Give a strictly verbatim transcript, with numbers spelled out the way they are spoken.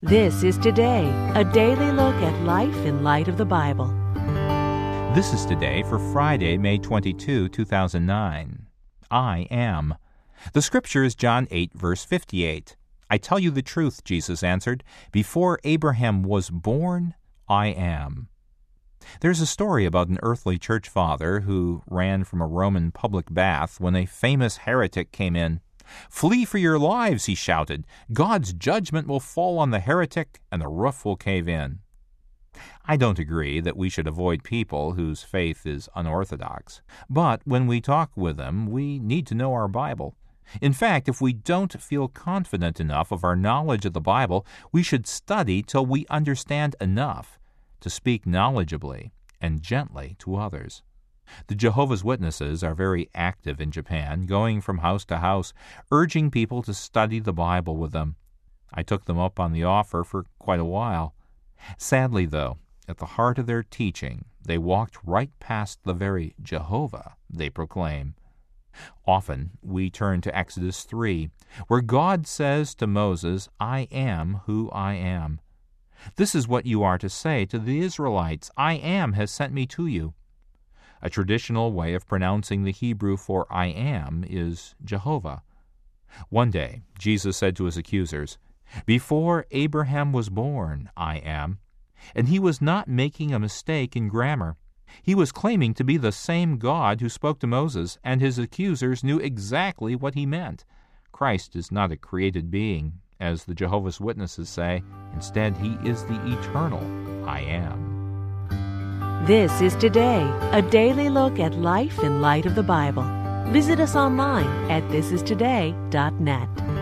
This is Today, a daily look at life in light of the Bible. This is Today for Friday, May twenty-second, two thousand nine. I am. The scripture is John eight, verse fifty-eight. I tell you the truth, Jesus answered. Before Abraham was born, I am. There's a story about an earthly church father who ran from a Roman public bath when a famous heretic came in. "Flee for your lives," he shouted. "God's judgment will fall on the heretic and the roof will cave in." I don't agree that we should avoid people whose faith is unorthodox, but when we talk with them, we need to know our Bible. In fact, if we don't feel confident enough of our knowledge of the Bible, we should study till we understand enough to speak knowledgeably and gently to others. The Jehovah's Witnesses are very active in Japan, going from house to house, urging people to study the Bible with them. I took them up on the offer for quite a while. Sadly, though, at the heart of their teaching, they walked right past the very Jehovah they proclaim. Often we turn to Exodus three, where God says to Moses, "I am who I am." This is what you are to say to the Israelites, "I am has sent me to you." A traditional way of pronouncing the Hebrew for I am is Jehovah. One day, Jesus said to his accusers, "Before Abraham was born, I am." And he was not making a mistake in grammar. He was claiming to be the same God who spoke to Moses, and his accusers knew exactly what he meant. Christ is not a created being, as the Jehovah's Witnesses say. Instead, he is the eternal I am. This is Today, a daily look at life in light of the Bible. Visit us online at this is today dot net.